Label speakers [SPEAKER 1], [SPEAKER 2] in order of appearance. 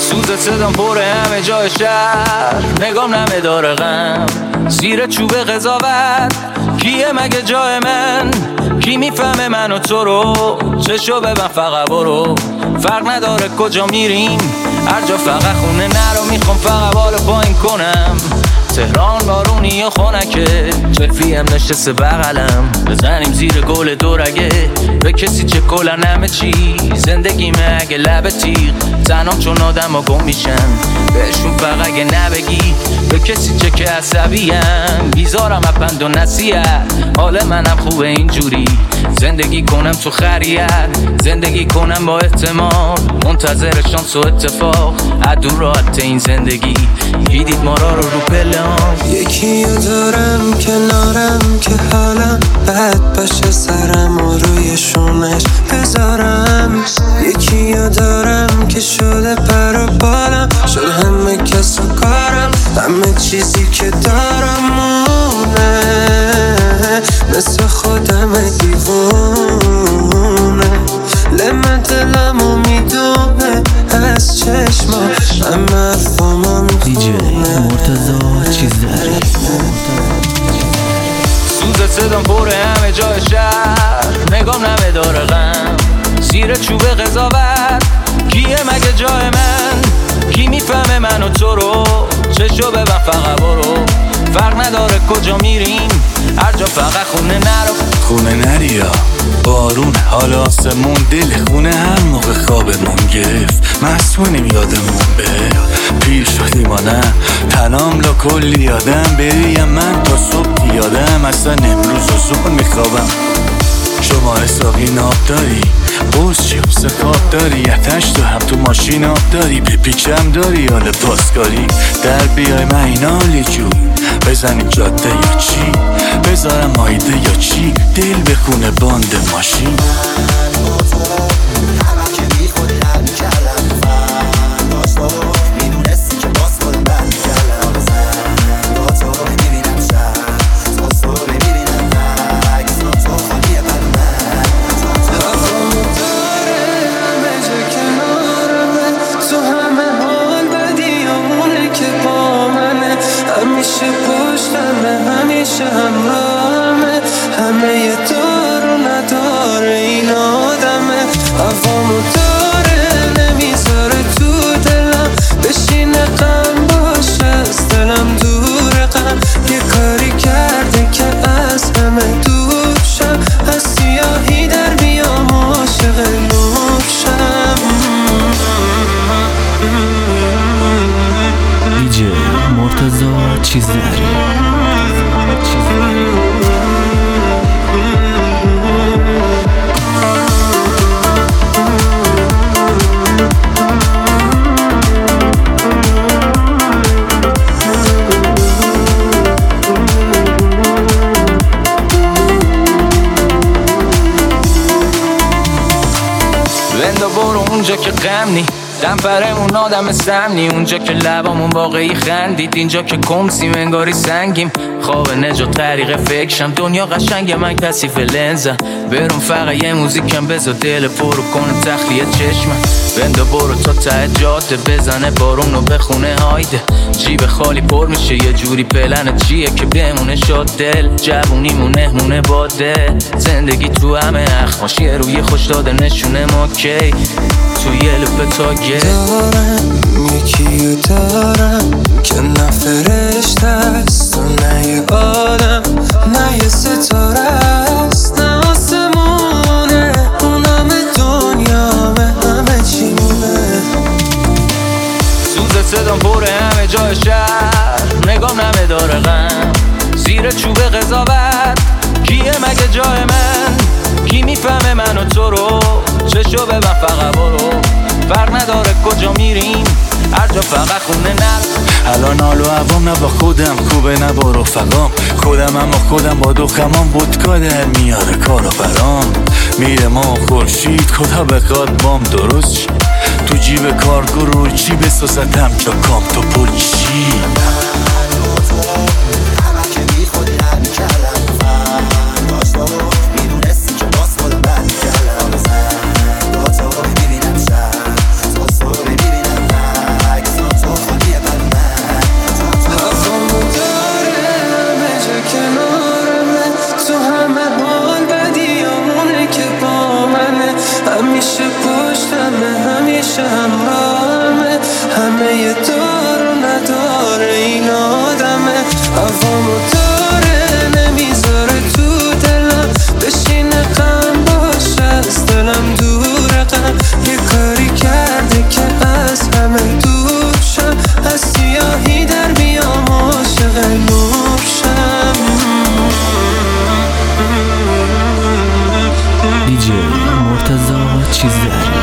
[SPEAKER 1] سوز صدام پر همه جای شهر، نگام نمه داره غم زیر چوب قضاوت. کیه مگه جای من؟ کی میفهمه من و تو رو؟ چشو ببن فقط برو، فرق نداره کجا میریم، هر جا فقط خونه نرو. میخوام فقط بالا پایین کنم، تهران بارونی یا خونکه، جلفیم نشسته بغلم، بزنیم زیر گل دورگه. به کسی چه کلن همه چی، زندگیمه اگه لب تیغ، تنام چون آدم ها گم میشن، بهشون فقط اگه نبگی. به کسی چه که عصبیم، بیزارم اپند و نصیحت، حال منم خوبه اینجوری، زندگی کنم تو خریت، زندگی کنم با احتمال، منتظر شانس و اتفاق، عدو راحت این زندگی، دیدید ما را رو پله ها.
[SPEAKER 2] یکی رو دارم کنارم که حالم بد باشه، سرم و روی شونش بذارم. یکی رو دارم که شده پر و بالم، شد همه کس و کارم، همه چیزی که دارم مونه، مثل خودم دیوونه. لمن دلمو میدونه از چشما، همه حرفامو
[SPEAKER 3] دیجی مرتضی چیز داری.
[SPEAKER 1] سوز صدام پر همه جای شهر، نگام نمه داره غم زیر چوب قضاوت. کیه مگه جای من؟ کی میفهمه من و تو رو؟ چشو ببن فقط برو، فرق نداره کجا میریم، هر جا فقط خونه نرو.
[SPEAKER 4] خونه نریا بارون، حال آسمون، دل خونه هر موقع خوابمون گرفت، مسئولیم یادمون به پیر شدیم و نه تنام لا کلی یادم، بریم من تا صبح یادم، اصلا امروز و زور میخوابم. شما حسابی ناب داری، بوز چی حسه کاب داری، یتش تو هم تو ماشین آب داری، بپیچم داری حال پاسکاری، در بیای من این حالی جون، بزنیم جاده یا چی، بذارم مایده یا چی، دل بخونه باند ماشین.
[SPEAKER 2] همیشه پشتمه، همیشه همراهمه، همه یه دار و نداره این آدمه. هوامو داره نمیذاره تو دلم بشینه، غم باشه از دلم دور، غم یه کاری کرده که از همه دور شم، از سیاهی در بیام عاشق نور شم.
[SPEAKER 3] دیجی مرتضی چیز داری.
[SPEAKER 1] بندا برو اونجا که غم نی، دمپرمون آدم سمنی، اونجا که لبامون واقعی خندید، اینجا که کمسیم انگاری سنگیم، خواب نجات طریق فکرشم، دنیا قشنگ من کثیف لنزم، برون فقط یه موزیکم بذار دل پرو کنه تخلیه چشمم. بندا برو تا ته جاده، بزنه بارونو بخونه هایده، جیب خالی پر میشه یه جوری، پلن چیه که بمونه شاد دل، جوونیمون مهمونه باده، زندگی تو همه اخماش یه روی خوش داده نشونه ما کی تو یه لپ تاگه.
[SPEAKER 2] دارم یکی دارم که نه فرشته است و نه یه آدم، نه یه ستاره است نه آسمونه، اون همه دنیامه، همه چیمونه.
[SPEAKER 1] سوز صدام پر همه جای شهر، نگام نمه داره غم زیر چوب قضاوت. کیه مگه جای من؟ کی میفهمه من و تو رو؟ چشو ببن فقط برو، فرق نداره کجا میریم، هر جا فقط خونه نرو.
[SPEAKER 4] الان حال و هوام نه با خودم خوبه نه با رفقام، خودم اما خودم با دخمام بودکا در میاره کارو برام، میره ما خورشید خدا بخواد بام درست شی، تو جیب کارگو رو چی بسازتم جا کام تو پل چی.
[SPEAKER 2] پشتمه همیشه همراهمه، همه دار و نداره این آدمه. هوامو داره نمیذاره تو دلم بشینه غم باشه، از دلم دوره غم. یه کاری کرده که از همه دور شم، از سیاهی در بیام عاشق نور شم.
[SPEAKER 3] دیجی مرتضی چیزداری.